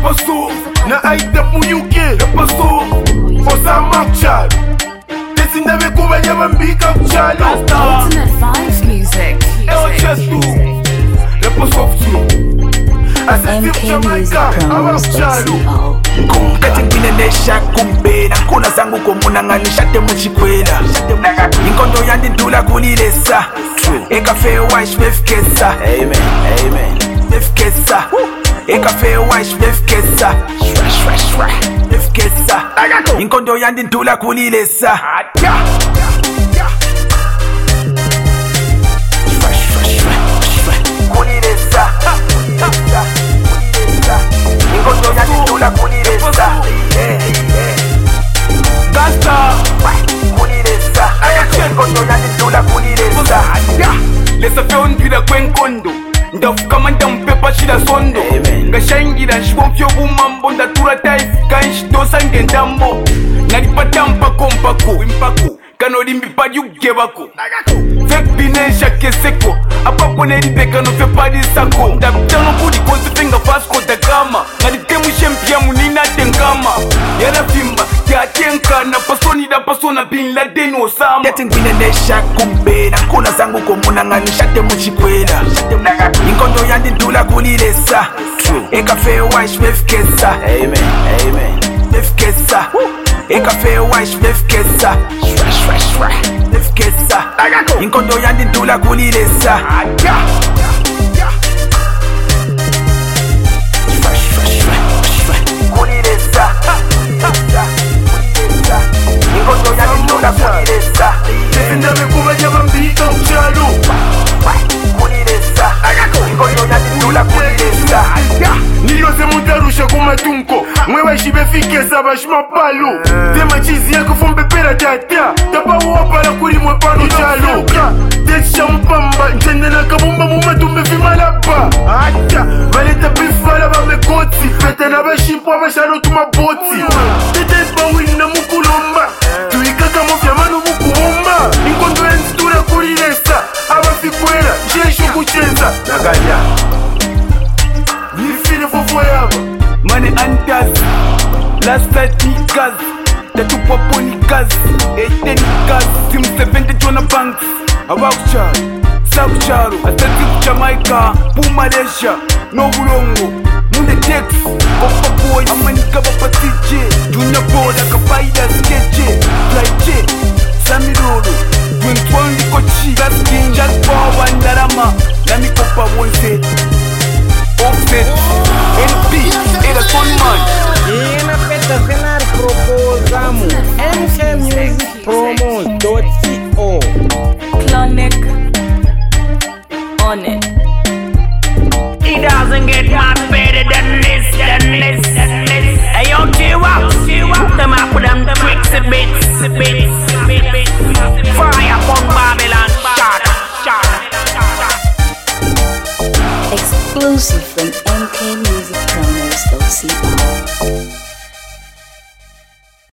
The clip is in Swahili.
passo, na aita mu UK, já passou. Osa Marchal, desse ainda vem com a minha amiga Chalo. Ultimate Vibes Music. É o gesto, já passou MK Music Promos.co. Kati ngine nesha kumbena Kuna zangu komunanganisha temu chikwela Inkondo yandi ndula kulilesa Eka fe wash befkesa Amen, amen Befkesa Eka fe wash befkesa Befkesa Inkondo yandi ndula kulilesa Kulilesa Inkondo yandi ndula kulilesa Gasta, kulilesa Inkondo yandi ndula kulilesa lesa fe ondwila kwenkondo ndafukama ndampepa shila sondo ngashangira shibofyo bumambo ndatura taifika nshitosa ngendambo nalipata mpako kanolimbipa lyukgebako febinesha keseko apapo nelibekano fe palisako ndapitano kulikonsi fenga Vasco da Gama nalitemushe mpya munina tenkama yarafimba yatenkana pasonida pasona Bin Laden Osama Yeti ngwine nesha kumbena Kuna zangu komunanganisha temu chikwela Inkondo yandi ndula kulilesa Eka fe wash befkesa Amen, amen Befkesa Eka fe wash befkesa Befkesa Inkondo yandi ndula kulilesa Kulilesa Inkondo yandi ndula kulilesa Defenda me kuba nyama mbika mchalo Kulilesa Inkondo yandi ndula kulilesa niliyose mutarusha kumatunko mwewe shibefikesa bashimapalo tema chizi yako fombepera tata tapawopala kuli mwe pano chalo tesha mpamba nchendena kabumba mumatumbe vimalapa ata baleta bifala bamekotsi fete na bashimpwa bashano tumabotsi tetepawina mukulomba tuikaka mofyamano mukubomba inkondo yanzitura kulilesa abafikwela jesho kuchenza naganya Nifine fofo yaba Mane antas Last night ni kazi Tatu papo ni kazi Ete ni kazi Team 70 Jona Banks Abakucharo Sakucharo Astati Jamaica Pu Malaysia No Bulongo Munde Tex Kofa Boys Amanika Bapatije Junior Boda Kapaida Skeche Flyche Samirolo Dwintwang Nikochi Gas King Just Power Ndarama Nami Kopa Wonse Offset, LP, era Sonman. Inapeta cenar proposamos mkmusicpromos.co. Clonic on it. It doesn't get much better than this. Hey yo, Tiwa, them up with them tricks a bit. Fire from Babylon, shot. Exclusive from MKmusicpromos.co.